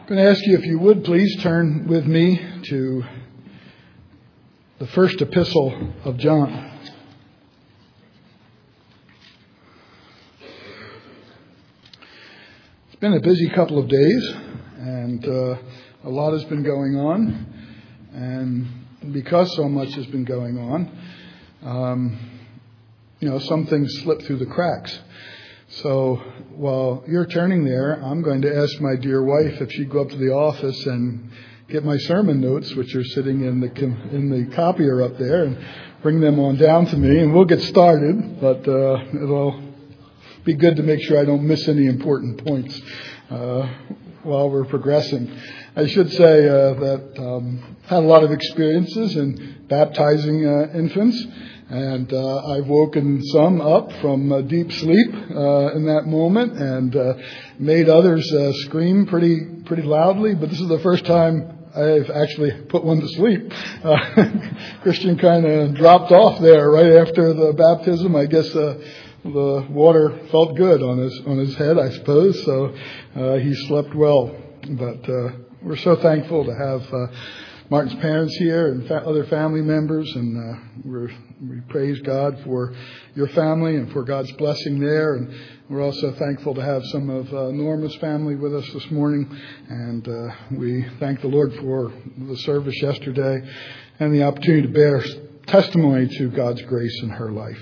I'm going to ask you if you would please turn with me to the first epistle of John. It's been a busy couple of days, and a lot has been going on. And because so much has been going on, some things slip through the cracks. So while you're turning there, I'm going to ask my dear wife if she'd go up to the office and get my sermon notes, which are sitting in the copier up there, and bring them on down to me, and we'll get started. But it'll be good to make sure I don't miss any important points while we're progressing. I should say that had a lot of experiences in baptizing infants. And I've woken some up from deep sleep in that moment, and made others scream pretty loudly. But this is the first time I've actually put one to sleep. Christian kind of dropped off there right after the baptism. I guess the water felt good on his head, I suppose. So he slept well. But we're so thankful to have Martin's parents here and other family members, and we praise God for your family and for God's blessing there. And we're also thankful to have some of Norma's family with us this morning, and we thank the Lord for the service yesterday and the opportunity to bear testimony to God's grace in her life.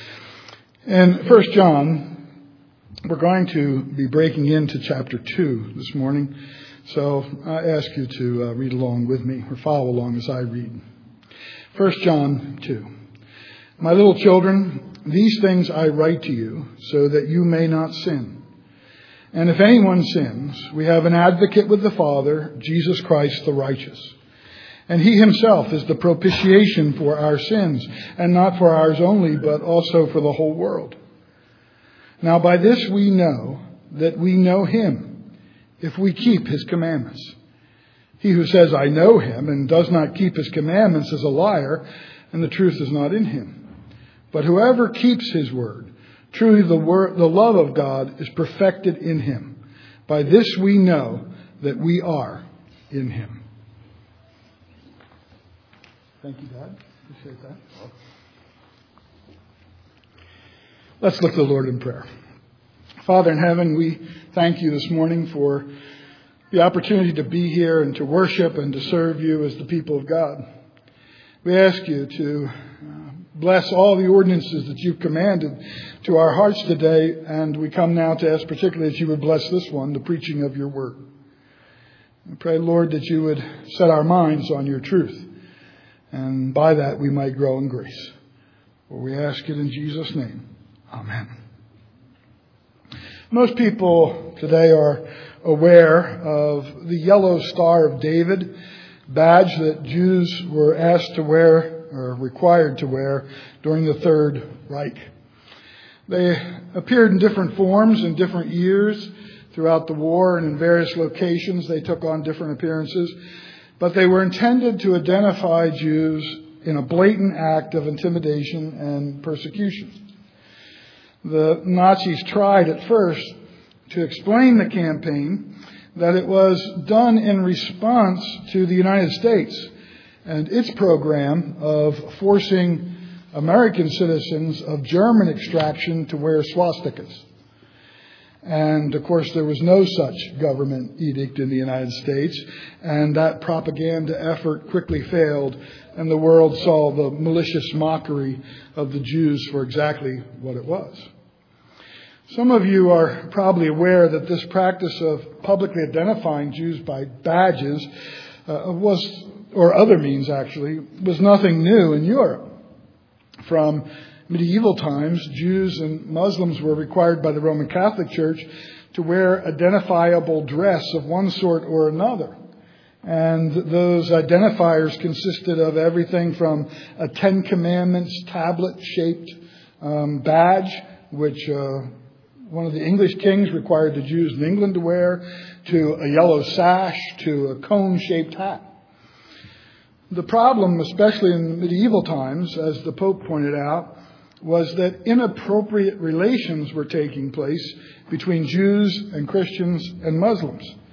In 1 John, we're going to be breaking into chapter 2 this morning. So I ask you to read along with me, or follow along as I read. 1 John 2. My little children, these things I write to you so that you may not sin. And if anyone sins, we have an advocate with the Father, Jesus Christ the righteous. And he himself is the propitiation for our sins, and not for ours only, but also for the whole world. Now by this we know that we know him, if we keep his commandments. He who says, I know him, and does not keep his commandments is a liar, and the truth is not in him. But whoever keeps his word, truly the love of God is perfected in him. By this we know that we are in him. Thank you, Dad. Appreciate that. Let's look to the Lord in prayer. Father in heaven, we thank you this morning for the opportunity to be here and to worship and to serve you as the people of God. We ask you to bless all the ordinances that you've commanded to our hearts today, and we come now to ask particularly that you would bless this one, the preaching of your word. We pray, Lord, that you would set our minds on your truth, and by that we might grow in grace. For we ask it in Jesus' name. Amen. Most people today are aware of the Yellow Star of David badge that Jews were asked to wear, or required to wear, during the Third Reich. They appeared in different forms in different years throughout the war, and in various locations they took on different appearances. But they were intended to identify Jews in a blatant act of intimidation and persecution. The Nazis tried at first to explain the campaign that it was done in response to the United States and its program of forcing American citizens of German extraction to wear swastikas. And, of course, there was no such government edict in the United States, and that propaganda effort quickly failed, and the world saw the malicious mockery of the Jews for exactly what it was. Some of you are probably aware that this practice of publicly identifying Jews by badges or other means actually, was nothing new in Europe. From medieval times, Jews and Muslims were required by the Roman Catholic Church to wear identifiable dress of one sort or another. And those identifiers consisted of everything from a Ten Commandments tablet-shaped badge, which one of the English kings required the Jews in England to wear, to a yellow sash, to a cone-shaped hat. The problem, especially in medieval times, as the Pope pointed out, was that inappropriate relations were taking place between Jews and Christians and Muslims.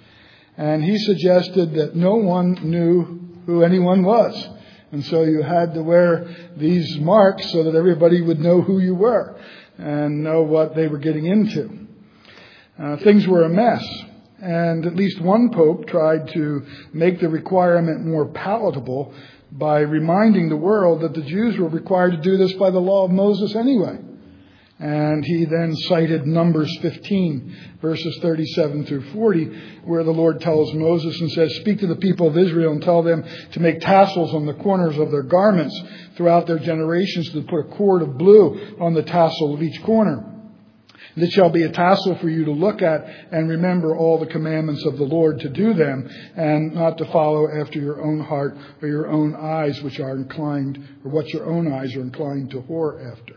And he suggested that no one knew who anyone was. And so you had to wear these marks so that everybody would know who you were and know what they were getting into. Things were a mess. And at least one pope tried to make the requirement more palatable by reminding the world that the Jews were required to do this by the law of Moses anyway. And he then cited Numbers 15, verses 37 through 40, where the Lord tells Moses and says, "Speak to the people of Israel and tell them to make tassels on the corners of their garments throughout their generations, to put a cord of blue on the tassel of each corner. And it shall be a tassel for you to look at and remember all the commandments of the Lord to do them, and not to follow after your own heart or your own eyes, which are inclined, or what your own eyes are inclined to whore after."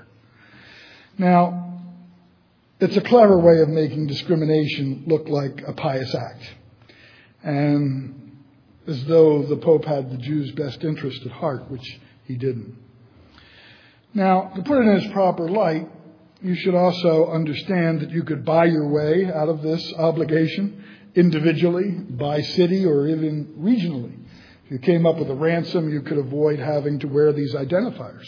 Now, it's a clever way of making discrimination look like a pious act, and as though the Pope had the Jews' best interest at heart, which he didn't. Now, to put it in its proper light, you should also understand that you could buy your way out of this obligation individually, by city, or even regionally. If you came up with a ransom, you could avoid having to wear these identifiers.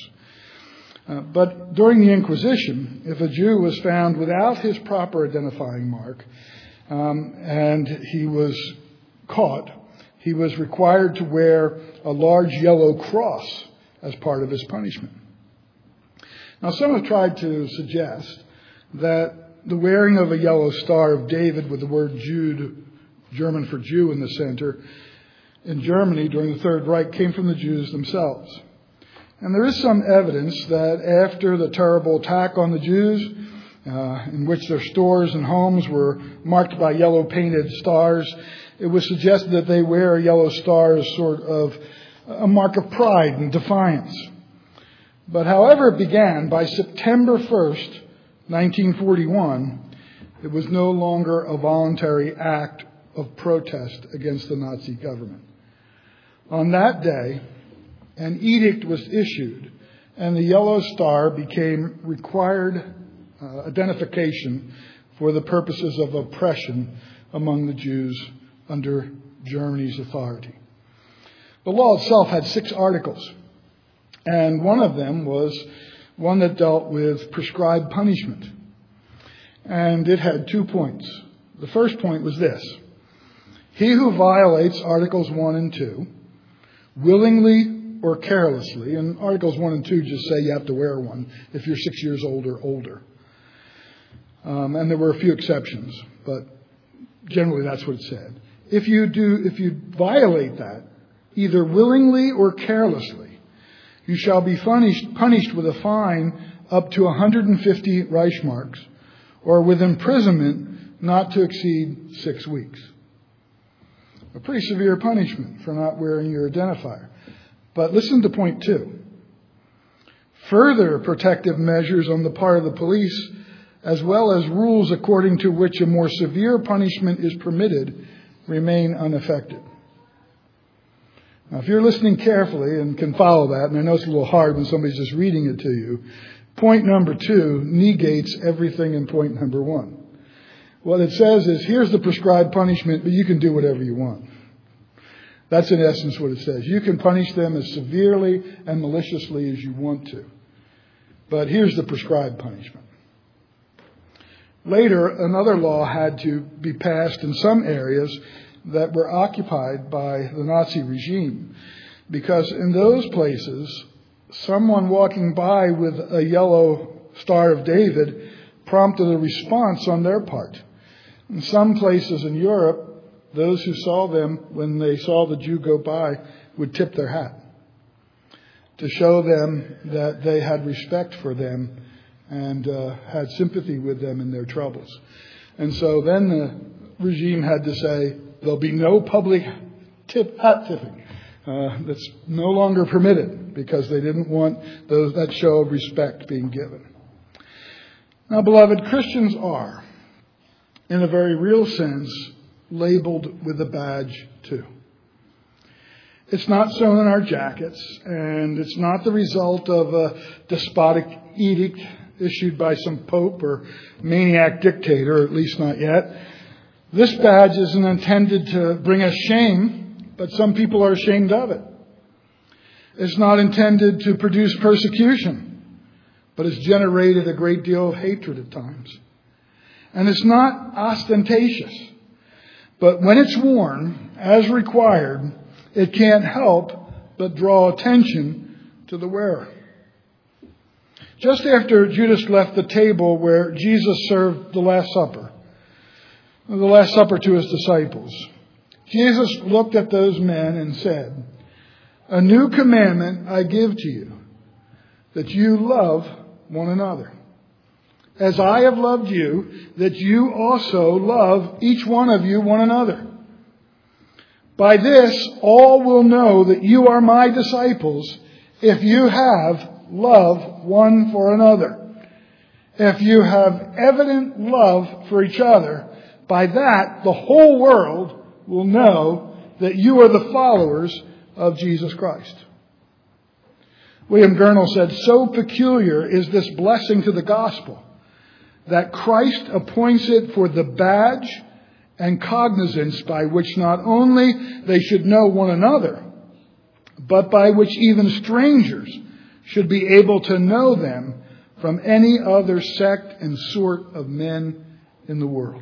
But during the Inquisition, if a Jew was found without his proper identifying mark, and he was caught, he was required to wear a large yellow cross as part of his punishment. Now, some have tried to suggest that the wearing of a yellow Star of David with the word Jude, German for Jew, in the center, in Germany during the Third Reich came from the Jews themselves. And there is some evidence that after the terrible attack on the Jews, in which their stores and homes were marked by yellow painted stars, it was suggested that they wear a yellow star as sort of a mark of pride and defiance. But however it began, by September 1st, 1941, it was no longer a voluntary act of protest against the Nazi government. On that day, an edict was issued, and the yellow star became required identification for the purposes of oppression among the Jews under Germany's authority. The law itself had 6 articles, and one of them was one that dealt with prescribed punishment. And it had 2 points. The first point was this: he who violates Articles 1 and 2, willingly or carelessly, and Articles 1 and 2 just say you have to wear one if you're 6 years old or older. And there were a few exceptions, but generally that's what it said. If you violate that, either willingly or carelessly, you shall be punished with a fine up to 150 Reichsmarks, or with imprisonment not to exceed 6 weeks. A pretty severe punishment for not wearing your identifier. But listen to point 2. Further protective measures on the part of the police, as well as rules according to which a more severe punishment is permitted, remain unaffected. Now, if you're listening carefully and can follow that, and I know it's a little hard when somebody's just reading it to you, point number 2 negates everything in point number 1. What it says is, here's the prescribed punishment, but you can do whatever you want. That's in essence what it says. You can punish them as severely and maliciously as you want to. But here's the prescribed punishment. Later, another law had to be passed in some areas that were occupied by the Nazi regime, because in those places, someone walking by with a yellow Star of David prompted a response on their part. In some places in Europe, those who saw them, when they saw the Jew go by, would tip their hat to show them that they had respect for them and had sympathy with them in their troubles. And so then the regime had to say, there'll be no public hat tipping. That's no longer permitted, because they didn't want that show of respect being given. Now, beloved, Christians are, in a very real sense, labeled with a badge too. It's not sewn in our jackets, and it's not the result of a despotic edict issued by some pope or maniac dictator, at least not yet. This badge isn't intended to bring us shame, but some people are ashamed of it. It's not intended to produce persecution, but it's generated a great deal of hatred at times. And it's not ostentatious, but when it's worn as required, it can't help but draw attention to the wearer. Just after Judas left the table where Jesus served the Last Supper to his disciples, Jesus looked at those men and said, "A new commandment I give to you, that you love one another. As I have loved you, that you also love each one of you one another. By this, all will know that you are my disciples, if you have love one for another. If you have evident love for each other, by that the whole world will know that you are the followers of Jesus Christ." William Gurnall said, "So peculiar is this blessing to the gospel that Christ appoints it for the badge and cognizance by which not only they should know one another, but by which even strangers should be able to know them from any other sect and sort of men in the world."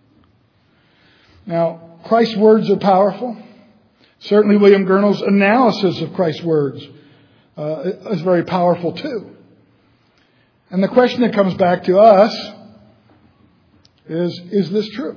Now, Christ's words are powerful. Certainly William Gurnall's analysis of Christ's words is very powerful too. And the question that comes back to us is this true?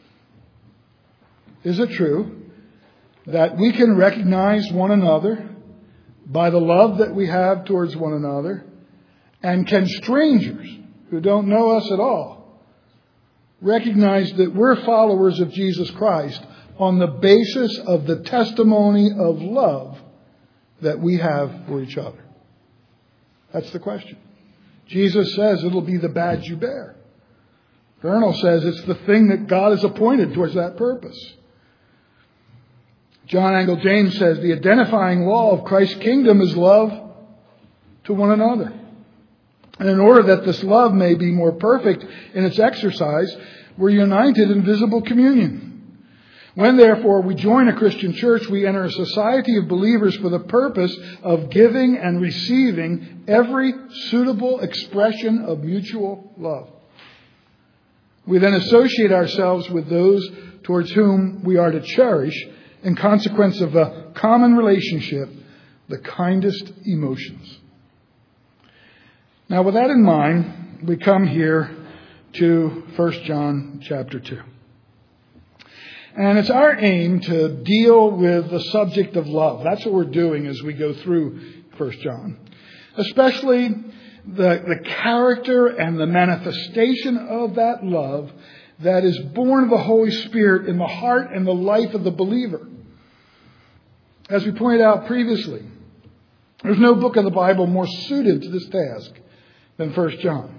Is it true that we can recognize one another by the love that we have towards one another, and can strangers who don't know us at all recognize that we're followers of Jesus Christ on the basis of the testimony of love that we have for each other? That's the question. Jesus says it'll be the badge you bear. Gurnall says it's the thing that God has appointed towards that purpose. John Angell James says the identifying law of Christ's kingdom is love to one another. And in order that this love may be more perfect in its exercise, we're united in visible communion. When, therefore, we join a Christian church, we enter a society of believers for the purpose of giving and receiving every suitable expression of mutual love. We then associate ourselves with those towards whom we are to cherish, in consequence of a common relationship, the kindest emotions. Now, with that in mind, we come here to 1 John chapter 2. And it's our aim to deal with the subject of love. That's what we're doing as we go through 1 John. Especially the character and the manifestation of that love that is born of the Holy Spirit in the heart and the life of the believer. As we pointed out previously, there's no book of the Bible more suited to this task than 1 John.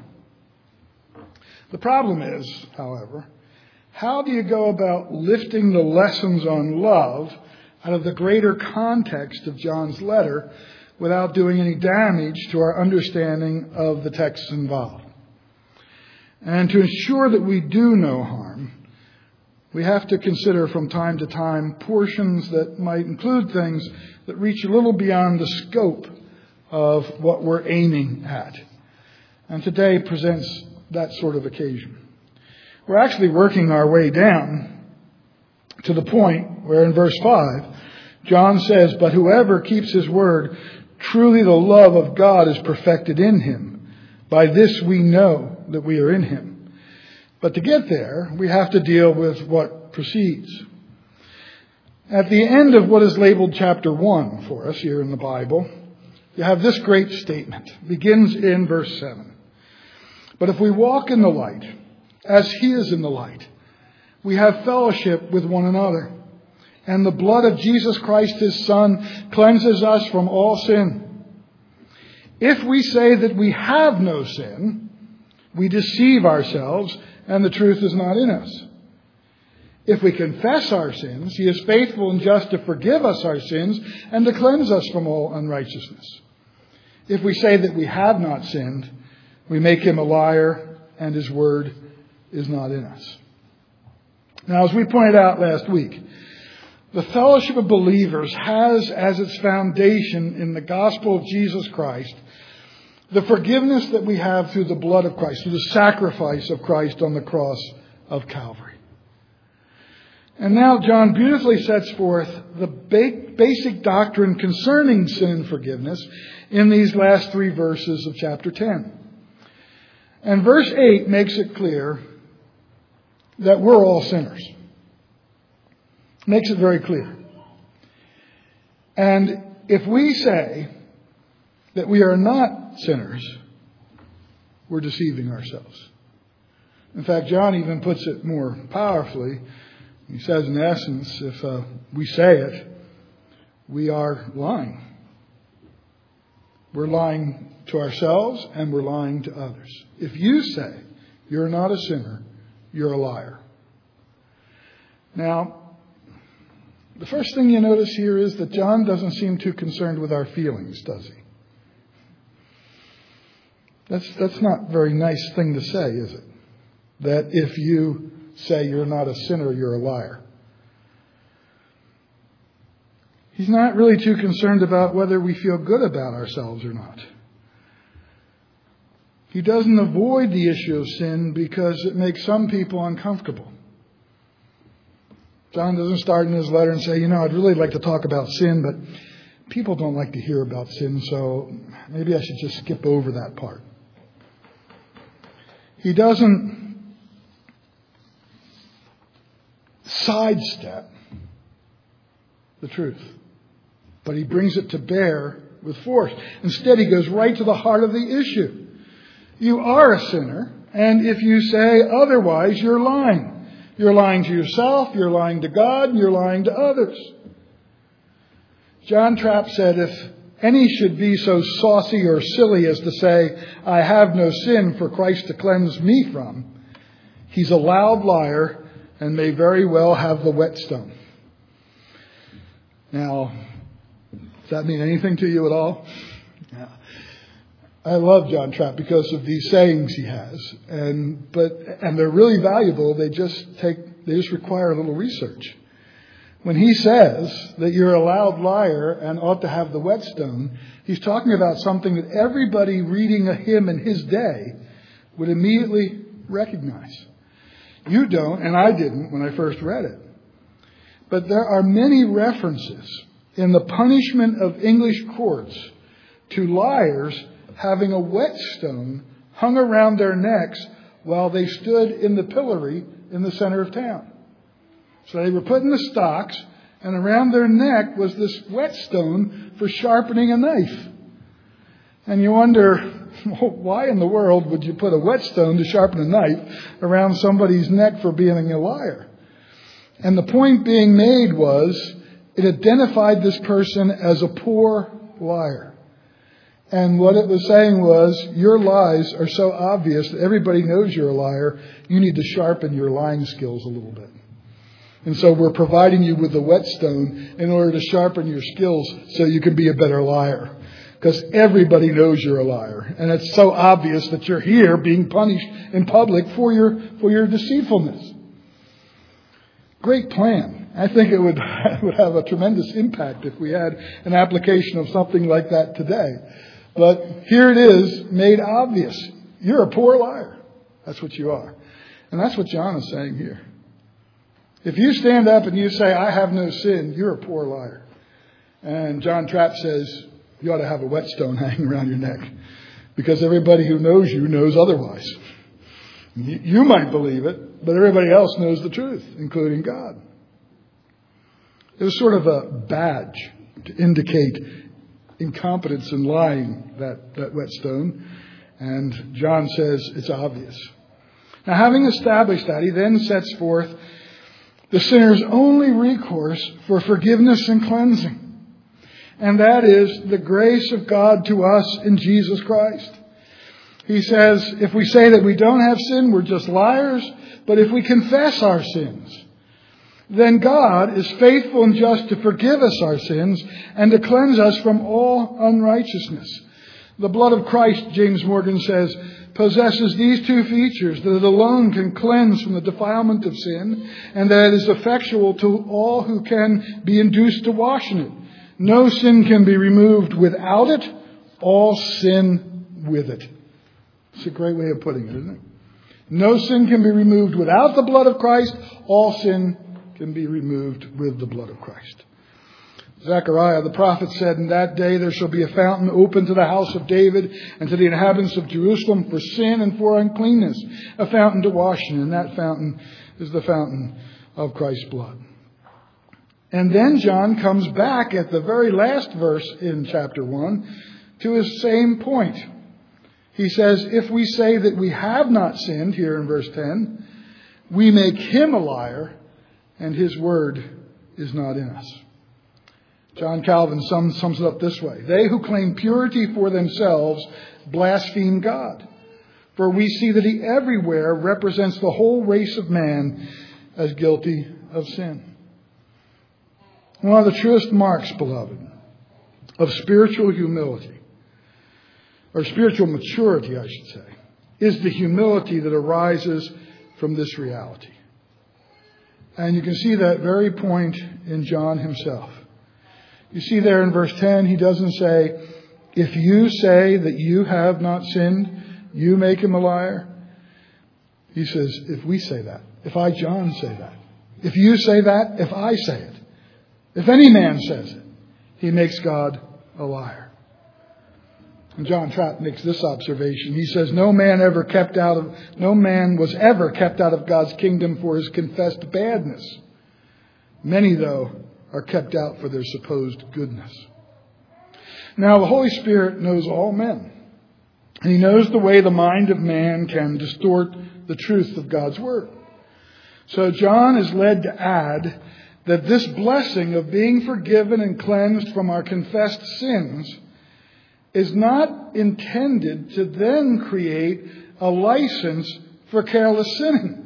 The problem is, however, how do you go about lifting the lessons on love out of the greater context of John's letter without doing any damage to our understanding of the texts involved? And to ensure that we do no harm, we have to consider from time to time portions that might include things that reach a little beyond the scope of what we're aiming at. And today presents that sort of occasion. We're actually working our way down to the point where in verse 5, John says, "But whoever keeps his word, truly the love of God is perfected in him. By this we know that we are in him." But to get there, we have to deal with what precedes. At the end of what is labeled chapter 1 for us here in the Bible, you have this great statement. It begins in verse 7. "But if we walk in the light, as he is in the light, we have fellowship with one another. And the blood of Jesus Christ, his Son, cleanses us from all sin. If we say that we have no sin, we deceive ourselves, and the truth is not in us. If we confess our sins, he is faithful and just to forgive us our sins and to cleanse us from all unrighteousness. If we say that we have not sinned, we make him a liar, and his word is not in us." Now, as we pointed out last week, the fellowship of believers has as its foundation in the gospel of Jesus Christ the forgiveness that we have through the blood of Christ, through the sacrifice of Christ on the cross of Calvary. And now John beautifully sets forth the basic doctrine concerning sin and forgiveness in these last 3 verses of chapter 10. And verse 8 makes it clear that we're all sinners. Makes it very clear. And if we say that we are not sinners, we're deceiving ourselves. In fact, John even puts it more powerfully. He says, in essence, if we say it, we are lying. We're lying to ourselves and we're lying to others. If you say you're not a sinner, you're a liar. Now, the first thing you notice here is that John doesn't seem too concerned with our feelings, does he? That's not a very nice thing to say, is it? That if you say you're not a sinner, you're a liar. He's not really too concerned about whether we feel good about ourselves or not. He doesn't avoid the issue of sin because it makes some people uncomfortable. John doesn't start in his letter and say, I'd really like to talk about sin, but people don't like to hear about sin, so maybe I should just skip over that part. He doesn't sidestep the truth, but he brings it to bear with force. Instead, he goes right to the heart of the issue. You are a sinner, and if you say otherwise, you're lying. You're lying to yourself, you're lying to God, and you're lying to others. John Trapp said, if any should be so saucy or silly as to say, I have no sin for Christ to cleanse me from, he's a loud liar and may very well have the whetstone. Now, does that mean anything to you at all? Yeah. I love John Trapp because of these sayings he has, and they're really valuable. They just require a little research. When he says that you're a loud liar and ought to have the whetstone, he's talking about something that everybody reading a hymn in his day would immediately recognize. You don't, and I didn't when I first read it. But there are many references in the punishment of English courts to liars having a whetstone hung around their necks while they stood in the pillory in the center of town. So they were put in the stocks, and around their neck was this whetstone for sharpening a knife. And you wonder, why in the world would you put a whetstone to sharpen a knife around somebody's neck for being a liar? And the point being made was, it identified this person as a poor liar. And what it was saying was, your lies are so obvious that everybody knows you're a liar, you need to sharpen your lying skills a little bit. And so we're providing you with the whetstone in order to sharpen your skills so you can be a better liar. Because everybody knows you're a liar. And it's so obvious that you're here being punished in public for your deceitfulness. Great plan. I think it would have a tremendous impact if we had an application of something like that today. But here it is, made obvious. You're a poor liar. That's what you are. And that's what John is saying here. If you stand up and you say, I have no sin, you're a poor liar. And John Trapp says, you ought to have a whetstone hanging around your neck. Because everybody who knows you knows otherwise. You might believe it, but everybody else knows the truth, including God. It was sort of a badge to indicate incompetence in lying, that whetstone. And John says it's obvious. Now, having established that, he then sets forth the sinner's only recourse for forgiveness and cleansing. And that is the grace of God to us in Jesus Christ. He says, if we say that we don't have sin, we're just liars. But if we confess our sins, then God is faithful and just to forgive us our sins and to cleanse us from all unrighteousness. The blood of Christ, James Morgan says, possesses these two features: that it alone can cleanse from the defilement of sin, and that it is effectual to all who can be induced to wash in it. No sin can be removed without it, all sin with it. It's a great way of putting it, isn't it? No sin can be removed without the blood of Christ, all sin can be removed with the blood of Christ. Zechariah the prophet said, "In that day there shall be a fountain open to the house of David and to the inhabitants of Jerusalem for sin and for uncleanness, a fountain to wash in, and that fountain is the fountain of Christ's blood." And then John comes back at the very last verse in chapter 1 to his same point. He says, if we say that we have not sinned, here in verse 10, we make him a liar, and his word is not in us. John Calvin sums it up this way: they who claim purity for themselves blaspheme God, for we see that he everywhere represents the whole race of man as guilty of sin. One of the truest marks, beloved, of spiritual humility, or spiritual maturity, I should say, is the humility that arises from this reality. And you can see that very point in John himself. You see there in verse 10, he doesn't say, if you say that you have not sinned, you make him a liar. He says, if we say that, if I, John, say that, if you say that, if I say it, if any man says it, he makes God a liar. And John Trapp makes this observation. He says, no man was ever kept out of God's kingdom for his confessed badness. Many, though, are kept out for their supposed goodness. Now, the Holy Spirit knows all men. And he knows the way the mind of man can distort the truth of God's word. So John is led to add that this blessing of being forgiven and cleansed from our confessed sins is not intended to then create a license for careless sinning.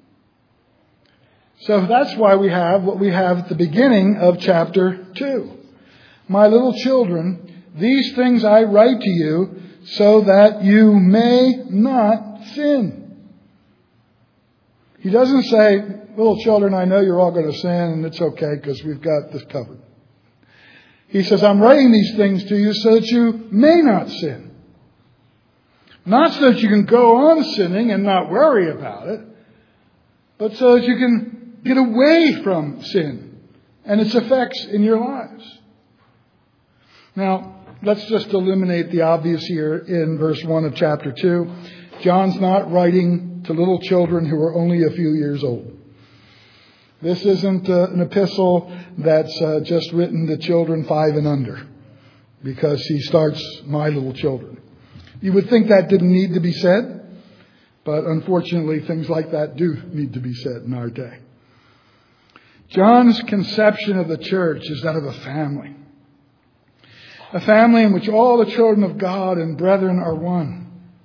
So that's why we have what we have at the beginning of chapter 2. My little children, these things I write to you so that you may not sin. He doesn't say, little children, I know you're all going to sin and it's okay because we've got this covered. He says, I'm writing these things to you so that you may not sin. Not so that you can go on sinning and not worry about it, but so that you can get away from sin and its effects in your lives. Now, let's just eliminate the obvious here in verse 1 of chapter 2. John's not writing to little children who are only a few years old. This isn't an epistle that's just written to children 5 and under, because he starts, my little children. You would think that didn't need to be said, but unfortunately things like that do need to be said in our day. John's conception of the church is that of a family. A family in which all the children of God and brethren are one.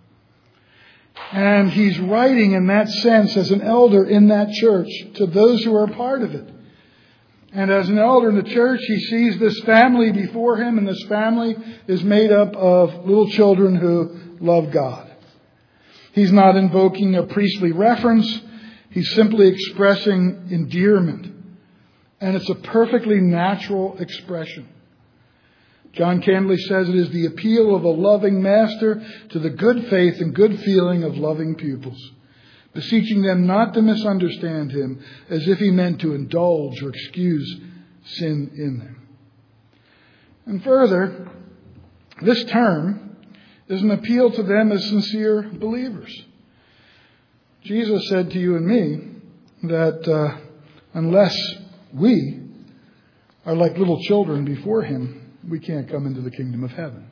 And he's writing in that sense as an elder in that church to those who are a part of it. And as an elder in the church, he sees this family before him, and this family is made up of little children who love God. He's not invoking a priestly reference. He's simply expressing endearment. And it's a perfectly natural expression. John Candley says it is the appeal of a loving master to the good faith and good feeling of loving pupils, beseeching them not to misunderstand him as if he meant to indulge or excuse sin in them. And further, this term is an appeal to them as sincere believers. Jesus said to you and me that unless we are like little children before him, we can't come into the kingdom of heaven.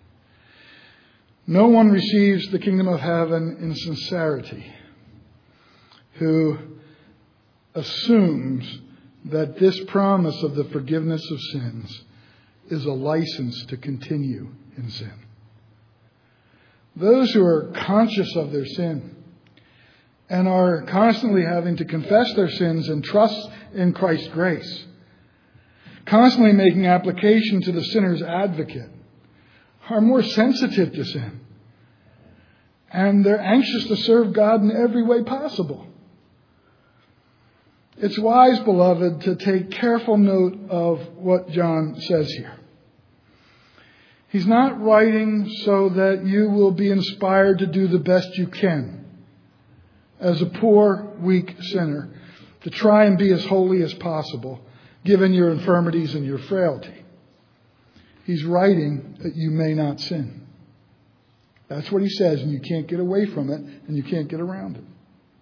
No one receives the kingdom of heaven in sincerity who assumes that this promise of the forgiveness of sins is a license to continue in sin. Those who are conscious of their sin and are constantly having to confess their sins and trust in Christ's grace, constantly making application to the sinner's advocate, are more sensitive to sin. And they're anxious to serve God in every way possible. It's wise, beloved, to take careful note of what John says here. He's not writing so that you will be inspired to do the best you can as a poor, weak sinner, to try and be as holy as possible, given your infirmities and your frailty. He's writing that you may not sin. That's what he says, and you can't get away from it, and you can't get around it.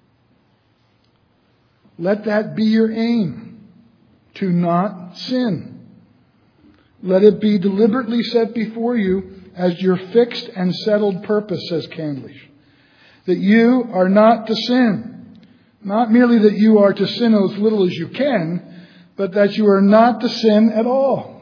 Let that be your aim, to not sin. Let it be deliberately set before you as your fixed and settled purpose, says Candlish. That you are not to sin. Not merely that you are to sin as little as you can, but that you are not to sin at all.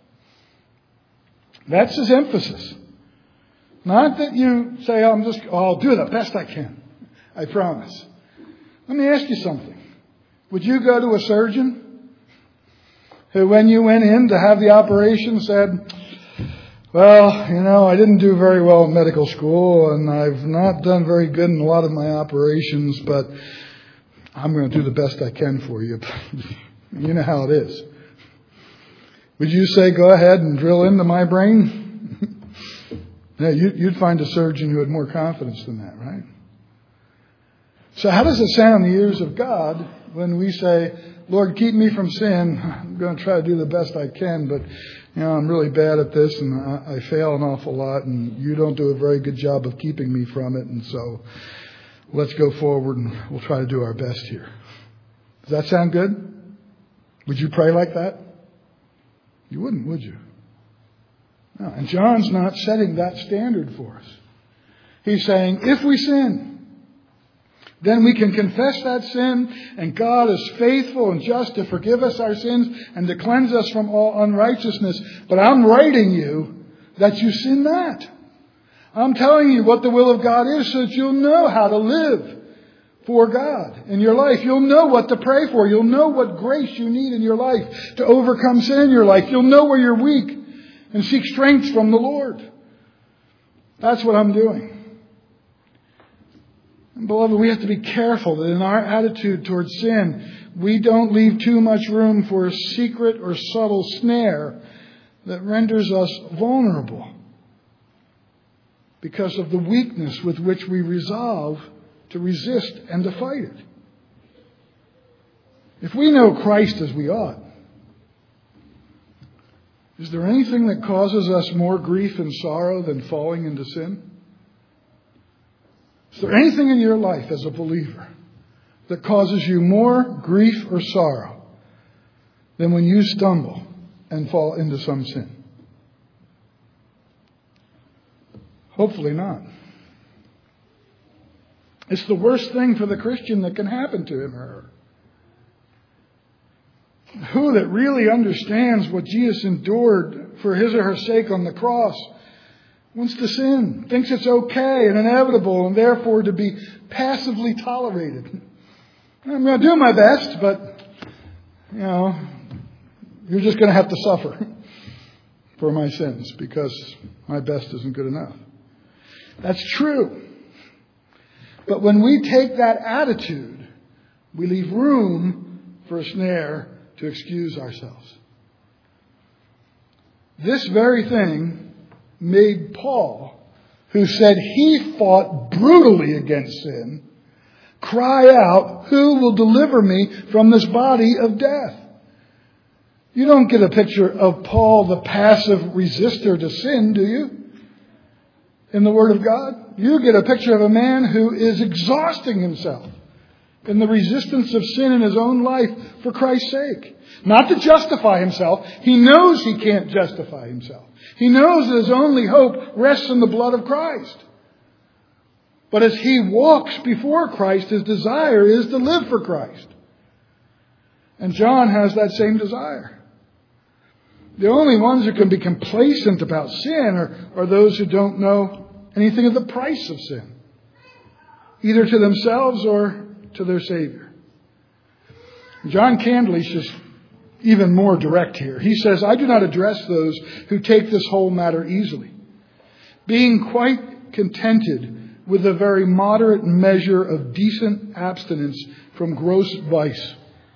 That's his emphasis. Not that you say, I'll do the best I can. I promise. Let me ask you something. Would you go to a surgeon who, when you went in to have the operation, said, well, I didn't do very well in medical school and I've not done very good in a lot of my operations, but I'm going to do the best I can for you. You know how it is. Would you say, go ahead and drill into my brain? No, you'd find a surgeon who had more confidence than that, right? So how does it sound in the ears of God when we say, Lord, keep me from sin. I'm going to try to do the best I can, but I'm really bad at this and I fail an awful lot and you don't do a very good job of keeping me from it. And so let's go forward and we'll try to do our best here. Does that sound good? Would you pray like that? You wouldn't, would you? No. And John's not setting that standard for us. He's saying, if we sin, then we can confess that sin, and God is faithful and just to forgive us our sins and to cleanse us from all unrighteousness. But I'm writing you that you sin not. I'm telling you what the will of God is so that you'll know how to live for God in your life. You'll know what to pray for. You'll know what grace you need in your life to overcome sin in your life. You'll know where you're weak and seek strength from the Lord. That's what I'm doing. And beloved, we have to be careful that in our attitude towards sin, we don't leave too much room for a secret or subtle snare that renders us vulnerable because of the weakness with which we resolve to resist and to fight it. If we know Christ as we ought, is there anything that causes us more grief and sorrow than falling into sin? Is there anything in your life as a believer that causes you more grief or sorrow than when you stumble and fall into some sin? Hopefully not. It's the worst thing for the Christian that can happen to him or her. Who that really understands what Jesus endured for his or her sake on the cross wants to sin, thinks it's okay and inevitable and therefore to be passively tolerated. I'm going to do my best, but, you're just going to have to suffer for my sins because my best isn't good enough. That's true. But when we take that attitude, we leave room for a snare to excuse ourselves. This very thing made Paul, who said he fought brutally against sin, cry out, who will deliver me from this body of death? You don't get a picture of Paul, the passive resistor to sin, do you? In the Word of God? You get a picture of a man who is exhausting himself in the resistance of sin in his own life for Christ's sake. Not to justify himself. He knows he can't justify himself. He knows that his only hope rests in the blood of Christ. But as he walks before Christ, his desire is to live for Christ. And John has that same desire. The only ones who can be complacent about sin are those who don't know anything of the price of sin, either to themselves or to their Savior. John Candlish is even more direct here. He says, I do not address those who take this whole matter easily. being quite contented with a very moderate measure of decent abstinence from gross vice.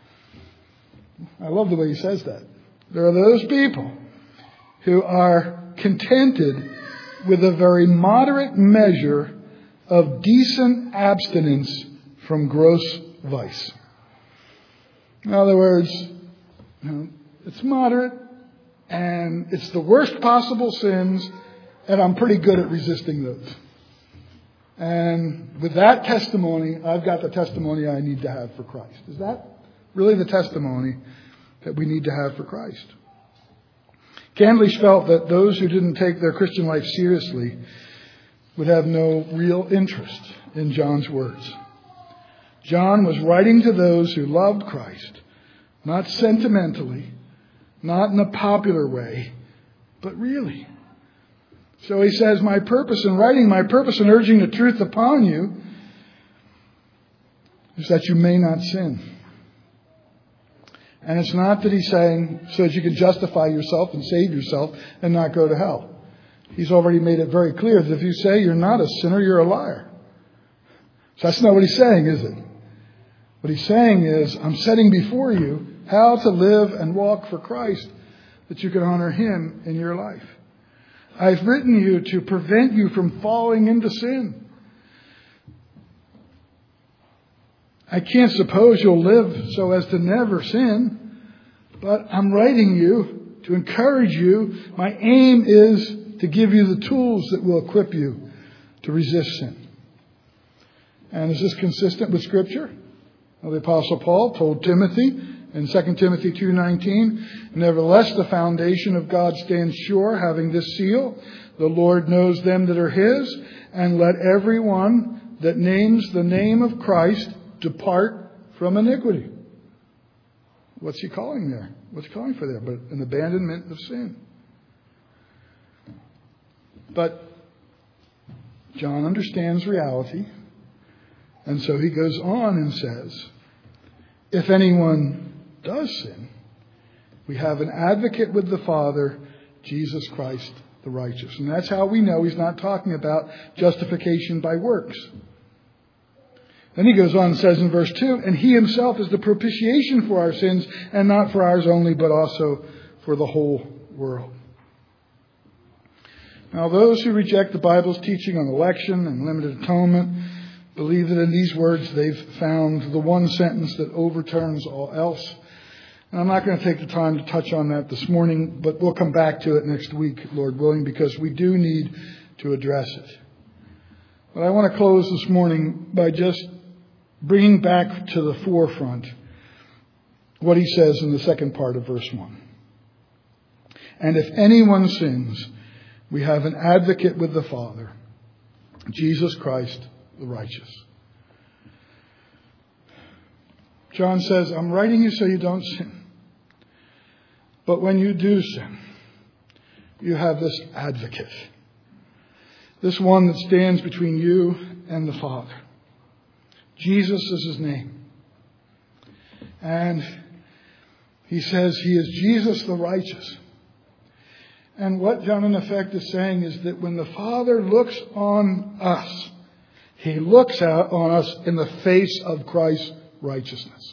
I love the way he says that. There are those people who are contented with a very moderate measure of decent abstinence from gross vice. In other words, it's moderate and it's the worst possible sins, and I'm pretty good at resisting those. And with that testimony, I've got the testimony I need to have for Christ. Is that really the testimony that we need to have for Christ? Candlish felt that those who didn't take their Christian life seriously would have no real interest in John's words. John was writing to those who loved Christ, not sentimentally, not in a popular way, but really. So he says, my purpose in writing, my purpose in urging the truth upon you is that you may not sin. And it's not that he's saying so that you can justify yourself and save yourself and not go to hell. He's already made it very clear that if you say you're not a sinner, you're a liar. So that's not what he's saying, is it? What he's saying is, I'm setting before you how to live and walk for Christ, that you can honor Him in your life. I've written you to prevent you from falling into sin. I can't suppose you'll live so as to never sin, but I'm writing you to encourage you. My aim is to give you the tools that will equip you to resist sin. And is this consistent with Scripture? Well, the Apostle Paul told Timothy in 2 Timothy 2:19, nevertheless, the foundation of God stands sure, having this seal, the Lord knows them that are His, and let everyone that names the name of Christ depart from iniquity. What's he calling there? What's he calling for there? But an abandonment of sin. But John understands reality. And so he goes on and says, if anyone does sin, we have an advocate with the Father, Jesus Christ the righteous. And that's how we know he's not talking about justification by works. Then he goes on and says in verse 2, and He Himself is the propitiation for our sins, and not for ours only, but also for the whole world. Now, those who reject the Bible's teaching on election and limited atonement believe that in these words they've found the one sentence that overturns all else. And I'm not going to take the time to touch on that this morning, but we'll come back to it next week, Lord willing, because we do need to address it. But I want to close this morning by just bringing back to the forefront what he says in the second part of verse 1. And if anyone sins, we have an advocate with the Father, Jesus Christ the righteous. John says, I'm writing you so you don't sin. But when you do sin, you have this advocate. This one that stands between you and the Father. Jesus is His name. And he says he is Jesus the righteous. And what John in effect is saying is that when the Father looks on us, He looks out on us in the face of Christ's righteousness.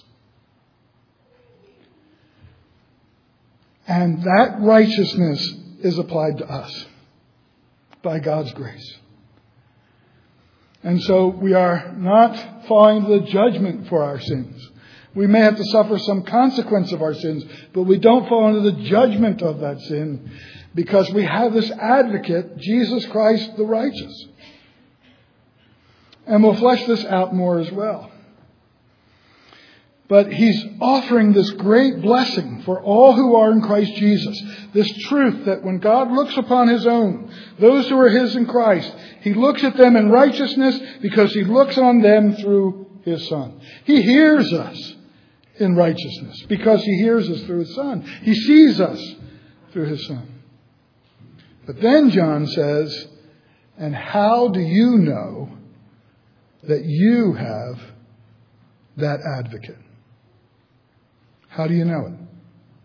And that righteousness is applied to us by God's grace. And so we are not falling to the judgment for our sins. We may have to suffer some consequence of our sins, but we don't fall into the judgment of that sin because we have this advocate, Jesus Christ the righteous. And we'll flesh this out more as well. But He's offering this great blessing for all who are in Christ Jesus. This truth that when God looks upon His own, those who are His in Christ, He looks at them in righteousness because He looks on them through His Son. He hears us in righteousness because He hears us through His Son. He sees us through His Son. But then John says, and how do you know that you have that advocate? How do you know it?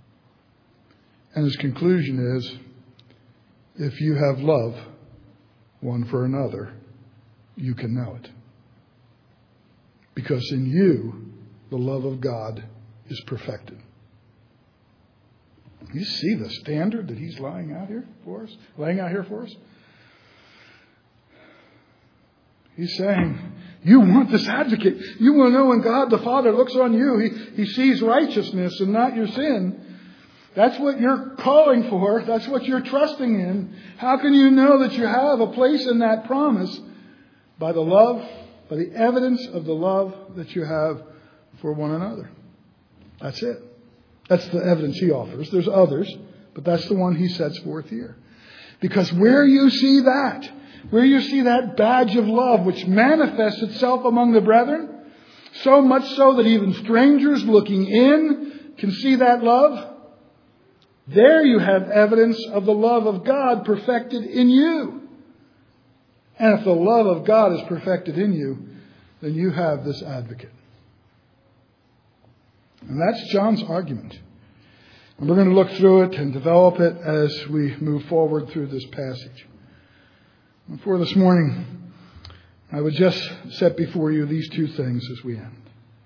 And his conclusion is, if you have love one for another, you can know it. Because in you, the love of God is perfected. You see the standard that he's laying out here for us? He's saying, you want this advocate. You want to know when God the Father looks on you, he sees righteousness and not your sin. That's what you're calling for. That's what you're trusting in. How can you know that you have a place in that promise? By the love, by the evidence of the love that you have for one another. That's it. That's the evidence he offers. There's others, but that's the one he sets forth here. Because where you see that badge of love which manifests itself among the brethren, so much so that even strangers looking in can see that love, there you have evidence of the love of God perfected in you. And if the love of God is perfected in you, then you have this advocate. And that's John's argument. And we're going to look through it and develop it as we move forward through this passage. And for this morning, I would just set before you these two things as we end.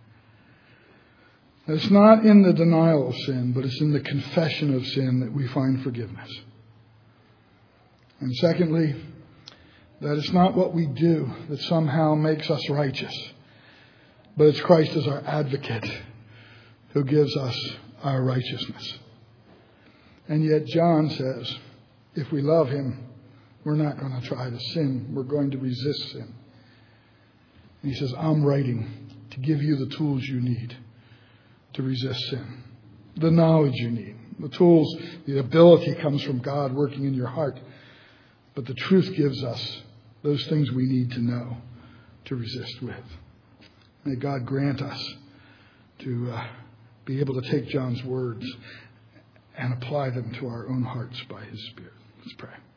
It's not in the denial of sin, but it's in the confession of sin that we find forgiveness. And secondly, that it's not what we do that somehow makes us righteous, but it's Christ as our advocate who gives us our righteousness. And yet John says, if we love him, we're not going to try to sin. We're going to resist sin. And he says, I'm writing to give you the tools you need to resist sin. The knowledge you need. The tools, the ability comes from God working in your heart. But the truth gives us those things we need to know to resist with. May God grant us to be able to take John's words and apply them to our own hearts by his Spirit. Let's pray.